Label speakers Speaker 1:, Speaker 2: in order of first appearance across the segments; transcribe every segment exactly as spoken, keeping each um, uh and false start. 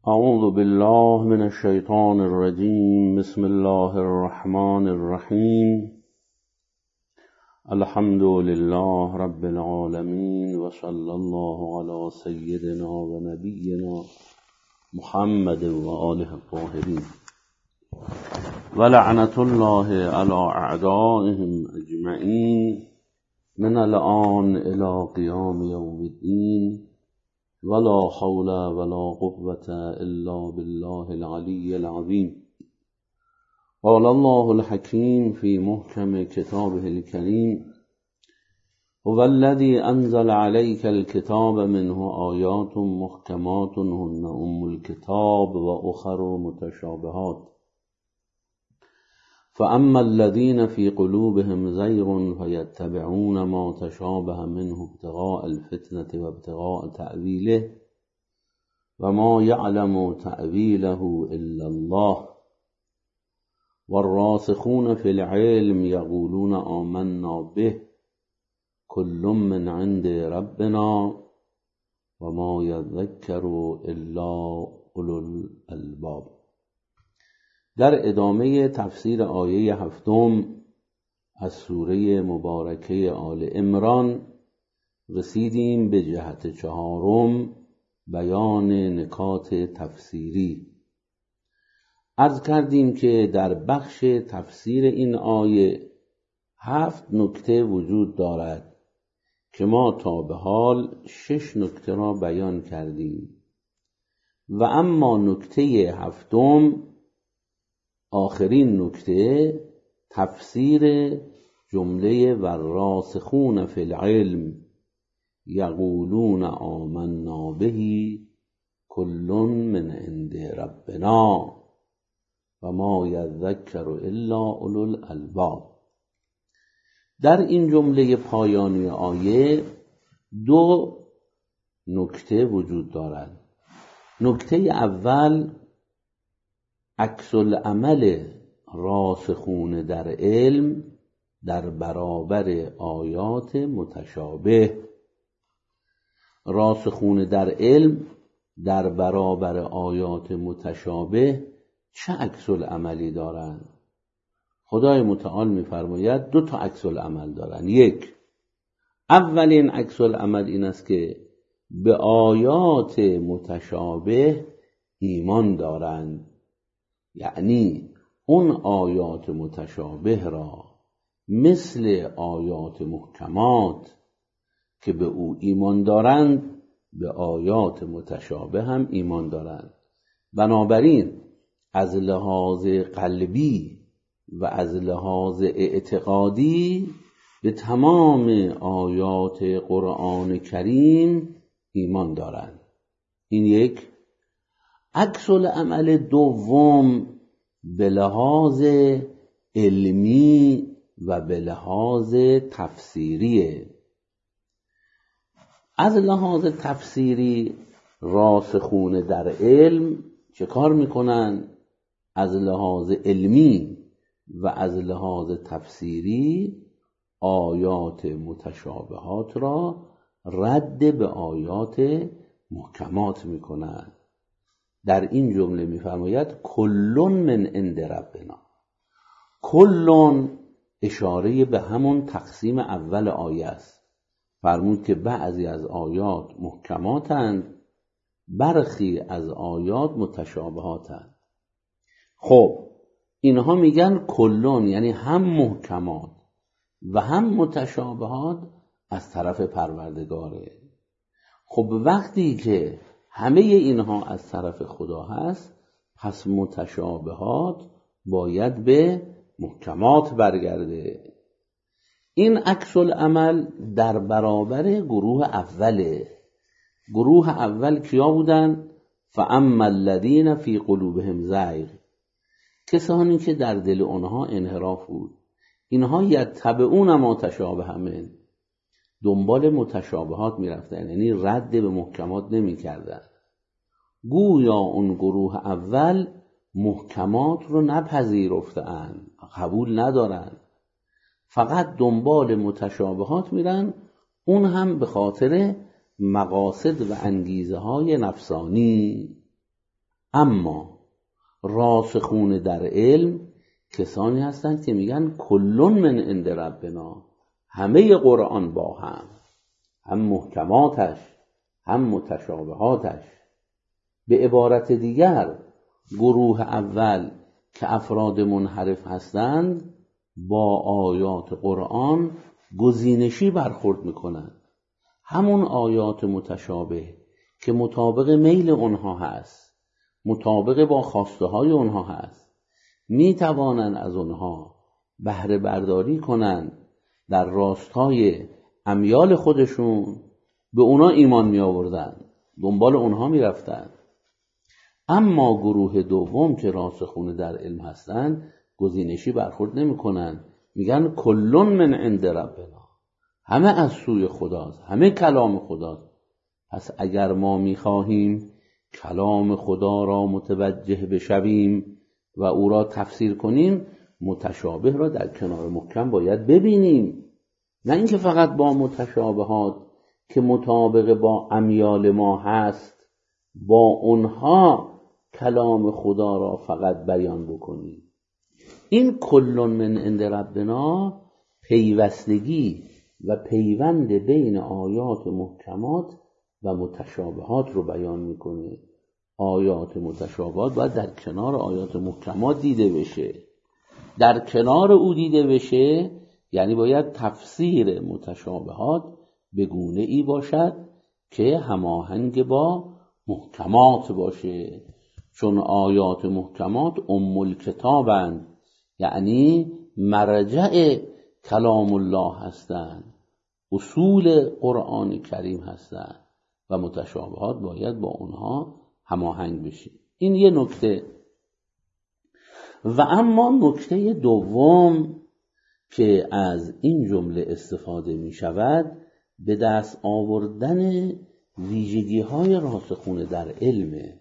Speaker 1: اعوذ بالله من الشیطان الرجیم. بسم الله الرحمن الرحیم. الحمد لله رب العالمین و صلی الله علی سیدنا و نبینا محمد و آله الطاهرین و لعنت الله علی اعدائهم اجمعین من الآن الی قیام یوم الدین ولا حول ولا قوة الا بالله العلی العظیم. قال الله الحکیم فی محکم کتابه الکریم هو الذی انزل علیک الکتاب منه آیات محکمات هن ام الکتاب و اخر متشابهات فاما الذین فی قلوبهم زیغ فیتبعون ما تشابه منه ابتغاء الفتنة و ابتغاء تأویله و ما یعلم تأویله الا الله والراسخون فی العلم یقولون آمنا به کل من عند ربنا و ما یذکر الا اولو الالباب. در ادامه تفسیر آیه هفتم از سوره مبارکه آل عمران رسیدیم به جهت چهارم، بیان نکات تفسیری. عرض کردیم که در بخش تفسیر این آیه هفت نکته وجود دارد که ما تا به حال شش نکته را بیان کردیم و اما نکته هفتم، آخرین نکته، تفسیر جمله والراسخون فی العلم یقولون آمنا به کل من عند ربنا و ما یذکر الا اولو الالباب. در این جمله پایانی آیه دو نکته وجود دارد. نکته اول عکس العمل راسخون در علم در برابر آیات متشابه. راسخون در علم در برابر آیات متشابه چه عکس العملی دارند؟ خدای متعال می‌فرماید دو تا عکس العمل دارند. یک، اولین عکس العمل این است که به آیات متشابه ایمان دارند، یعنی اون آیات متشابه را مثل آیات محکمات که به او ایمان دارند به آیات متشابه هم ایمان دارند. بنابراین از لحاظ قلبی و از لحاظ اعتقادی به تمام آیات قرآن کریم ایمان دارند. این یک. عکس العمل دوم به لحاظ علمی و به لحاظ تفسیریه. از لحاظ تفسیری راسخون در علم چه کار میکنن؟ از لحاظ علمی و از لحاظ تفسیری آیات متشابهات را رد به آیات محکمات میکنن. در این جمله میفرماید کلون من عند ربنا. کلون اشاره به همون تقسیم اول آیه است. فرمود که بعضی از آیات محکماتند، برخی از آیات متشابهاتند. خب اینها میگن کلون، یعنی هم محکمات و هم متشابهات از طرف پروردگاره. خب وقتی که همه اینها از طرف خدا هست، پس متشابهات باید به محکمات برگرده. این عکس العمل در برابر گروه اوله. گروه اول کیا بودن؟ فاما الذین فی قلوبهم زیغ، کسانی که در دل آنها انحراف بود. اینها یتبعون ما تشابه منه، دنبال متشابهات میرفتن، یعنی رد به محکمات نمی کردن. گویا اون گروه اول محکمات رو نپذیرفتن، قبول ندارن، فقط دنبال متشابهات میرن، اون هم به خاطر مقاصد و انگیزه های نفسانی. اما راسخون در علم کسانی هستند که میگن کلون من عند ربنا، همه قرآن با هم، هم محکماتش هم متشابهاتش. به عبارت دیگر گروه اول که افراد منحرف هستند با آیات قرآن گزینشی برخورد میکنند. همون آیات متشابه که مطابق میل اونها هست، مطابق با خواسته های اونها هست، میتوانند از اونها بهره برداری کنند، در راستای امیال خودشون به اونا ایمان می آوردن، دنبال اونها می رفتن. اما گروه دوم که راسخون در علم هستن گزینشی برخورد نمی کنن، میگن کلون من عند ربنا، همه از سوی خداست، همه کلام خداست. پس اگر ما می خواهیم کلام خدا را متوجه بشویم و او را تفسیر کنیم، متشابه را در کنار محکم باید ببینیم، نه اینکه فقط با متشابهات که مطابق با امیال ما هست با اونها کلام خدا را فقط بیان بکنیم. این کلون من عند ربنا پیوستگی و پیوند بین آیات محکمات و متشابهات رو بیان میکنه. آیات متشابهات باید در کنار آیات محکمات دیده بشه. در کنار او دیده بشه یعنی باید تفسیر متشابهات به گونه ای باشد که هماهنگ با محکمات باشه، چون آیات محکمات ام الکتابند، یعنی مرجع کلام الله هستند، اصول قرآن کریم هستند و متشابهات باید با اونها هماهنگ بشه. این یه نکته. و اما نکته دوم که از این جمله استفاده می شود به دست آوردن ویژگی های راسخون در علمه.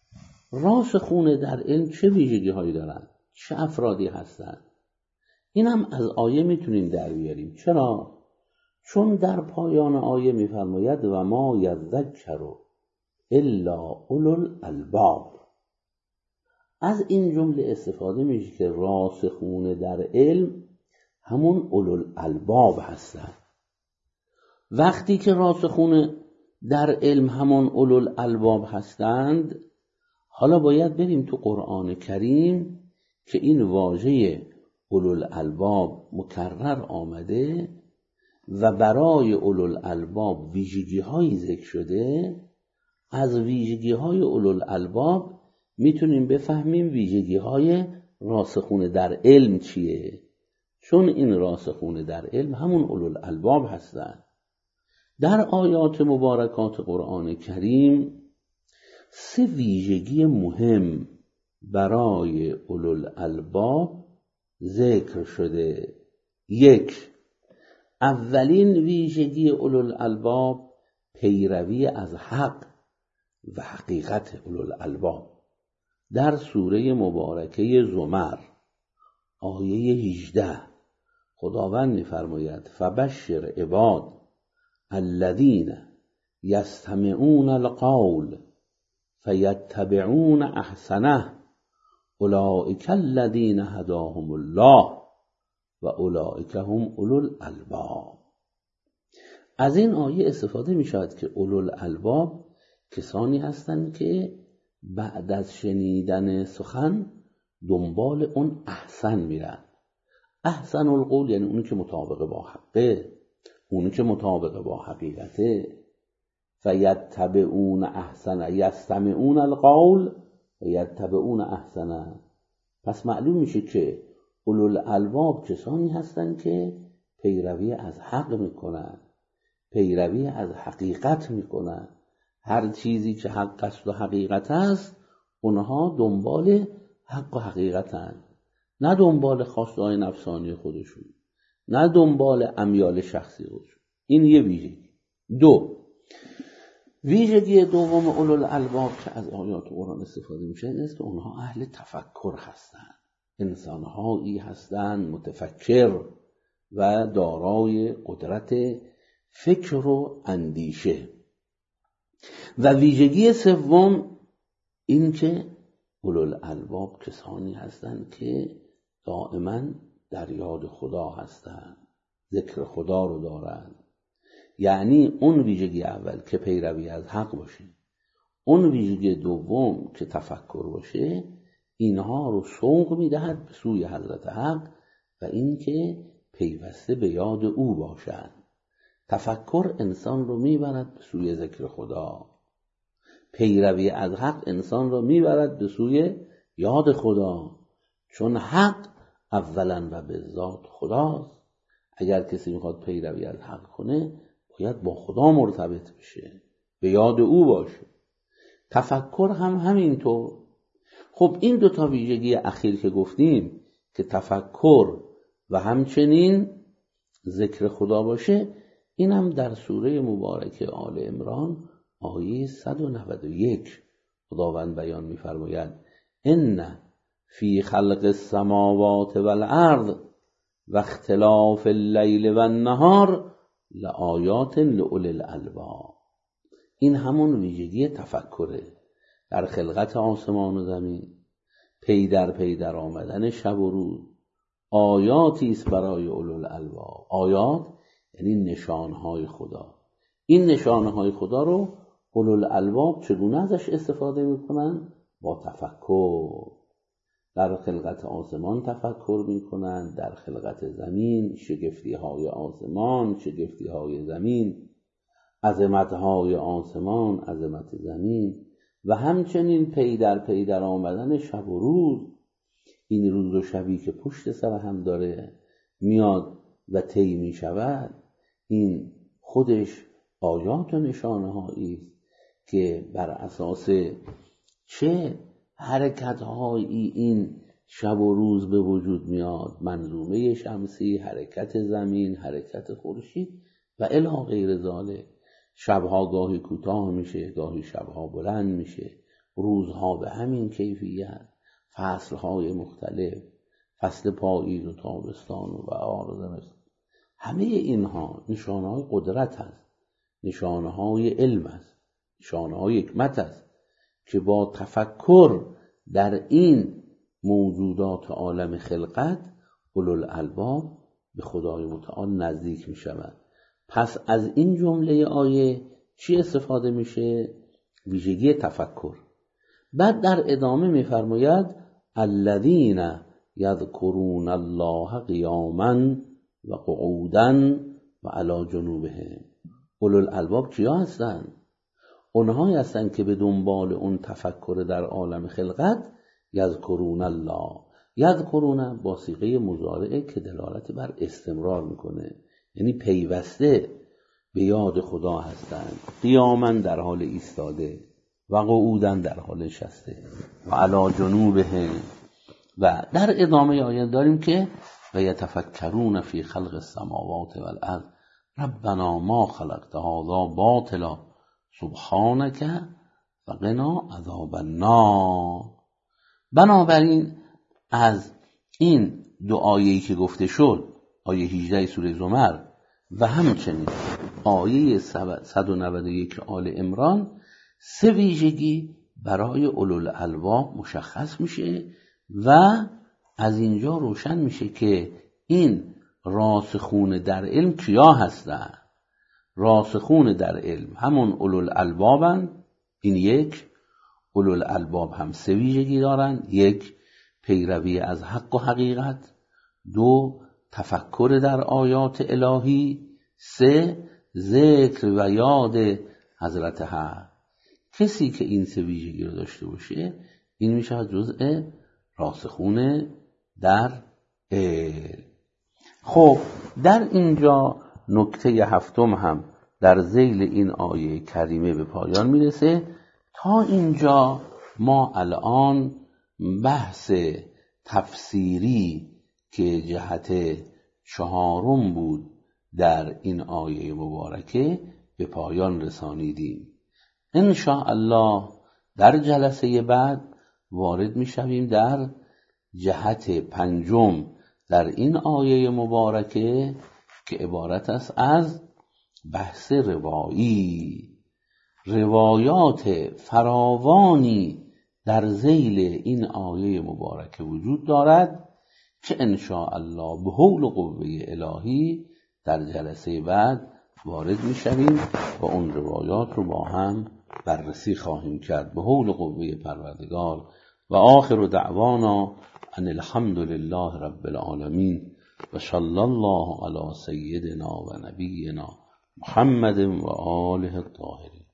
Speaker 1: راسخون در علم چه ویژگی هایی دارن؟ چه افرادی هستند؟ این هم از آیه میتونیم در بیاریم. چرا؟ چون در پایان آیه میفرماید و ما یذکر الا اولو الالباب. از این جمله استفاده میشه که راسخون در علم همون اولو الالباب هستن. وقتی که راسخون در علم همون اولو الالباب هستند، حالا باید بریم تو قرآن کریم که این واژه اولو الالباب مکرر آمده و برای اولو الالباب ویژگی هایی ذکر شده. از ویژگی های اولو الالباب میتونیم بفهمیم ویژگی های راسخون در علم چیه، چون این راسخون در علم همون اولو الالباب هستند. در آیات مبارکات قرآن کریم سه ویژگی مهم برای اولو الالباب ذکر شده. یک، اولین ویژگی اولو الالباب پیروی از حق و حقیقت اولو الالباب. در سوره مبارکه زمر آیه هجده خداوند می‌فرماید فبشر عباد الذین یستمعون القول فیتبعون احسنه اولئک الذین هداهم الله و اولئک هم اولو الالباب. از این آیه استفاده می شود که اولو الالباب کسانی هستند که بعد از شنیدن سخن دنبال اون احسن میرن. احسن القول یعنی اونی که مطابق با حقه، اونی که مطابق با حقیقته. فیتبعون احسنه، یستمعون القول و یتبعون احسنه. پس معلوم میشه که اولو الالباب کسانی هستند که پیروی از حق میکنن، پیروی از حقیقت میکنن. هر چیزی که حق است و حقیقت است اونها دنبال حق و حقیقتن، نه دنبال خواسته‌های نفسانی خودشون، نه دنبال امیال شخصی خودشون. این یه ویژگی. دو، ویژگی دوم اولو الالباب که از آیات قرآن استفاده میشه این است که اونها اهل تفکر هستند، انسانهایی هستند متفکر و دارای قدرت فکر و اندیشه. و ویژگی سوم این که اولوالالباب کسانی هستند که دائما در یاد خدا هستند، ذکر خدا رو دارند. یعنی اون ویژگی اول که پیروی از حق باشه، اون ویژگی دوم که تفکر باشه، اینها رو سوق میدهد به سوی حضرت حق و اینکه پیوسته به یاد او باشند. تفکر انسان رو میبرد به سوی ذکر خدا، پیروی از حق انسان رو میبرد به سوی یاد خدا، چون حق اولا و به ذات خداست. اگر کسی میخواد پیروی از حق کنه باید با خدا مرتبط بشه، به یاد او باشه. تفکر هم همینطور. خب این دوتا ویژگی اخیر که گفتیم که تفکر و همچنین ذکر خدا باشه، این هم در سوره مبارکه آل عمران آیه صد و نود و یک خداوند بیان می‌فرماید ان فی خلق السماوات والارض و اختلاف اللیل و النهار لآیات لأولی الالباب. این همون ویژگی تفکره. در خلقت آسمان و زمین، پی در پی در آمدن شب و روز، آیاتی است برای اولوالالباب. آیات یعنی نشانهای خدا. این نشانهای خدا رو اولوالالباب چگونه ازش استفاده میکنن؟ با تفکر. در خلقت آسمان تفکر میکنن، در خلقت زمین، شگفتی های آسمان، شگفتی های زمین، عظمت های آسمان، عظمت زمین، و همچنین پی در پی در آمدن شب و روز. این روز و شبی که پشت سر هم داره میاد و طی می شود، این خودش آیات و نشانه هایی که بر اساس چه حرکت هایی این شب و روز به وجود میاد، منظومه شمسی، حرکت زمین، حرکت خورشید و الی غیر ذالک. شبها گاهی کوتاه میشه، گاهی شبها بلند میشه، روزها به همین کیفیت، فصلهای مختلف، فصل پاییز و تابستان و بهار و زمستان، همه اینها نشانه‌های قدرت است، نشانه‌های علم است، نشانه‌های حکمت است که با تفکر در این موجودات عالم خلقت اولوالالباب به خدای متعال نزدیک میشوند. پس از این جمله آیه چی استفاده میشه؟ ویژگی تفکر. بعد در ادامه میفرماید الذین یذکرون الله قیاما و قعودا و علی جنوبهم. اولوالالباب کیا هستند؟ اونهایی هستند که به دنبال اون تفکر در عالم خلقت یذکرون الله. یذکرون با صیغه مضارعه که دلالت بر استمرار میکنه، یعنی پیوسته به یاد خدا هستند. قیاما در حال ایستاده و قعودا در حال نشسته و علی جنوبهم. و در ادامه آیه داریم که و یتفکرون فی خلق السماوات والارض ربنا ما خلقت هذا باطلا سبحانک فقنا عذاب النار. بنابراین از این دو آیه‌ای که گفته شد، آیه هجده سوره زمر و همچنین آیه صد و نود و یک آل عمران، سه ویژگی برای اولوالالباب مشخص میشه و از اینجا روشن میشه که این راسخون در علم کیا هستن. راسخون در علم همون اولوالالبابن. این یک. اولوالالباب هم سه ویژگی دارن: یک، پیروی از حق و حقیقت; دو، تفکر در آیات الهی; سه، ذکر و یاد حضرت حق. کسی که این سه ویژگی رو داشته باشه این میشه جزء راسخون در علم. خب در اینجا نکته هفتم هم در ذیل این آیه کریمه به پایان میرسه. تا اینجا ما الان بحث تفسیری که جهت چهارم بود در این آیه مبارکه به پایان رسانیدیم. ان شاء الله در جلسه بعد وارد میشویم در جهت پنجم در این آیه مبارکه که عبارت است از بحث روایی. روایات فراوانی در ذیل این آیه مبارکه وجود دارد که ان شاء الله به حول و قوه الهی در جلسه بعد وارد میشویم و اون روایات رو با هم بررسی خواهیم کرد به حول و قوه پروردگار. و آخر دعوانا ان الحمد لله رب العالمین و صلی الله علی سیدنا و نبینا محمد و آله الطاهرین.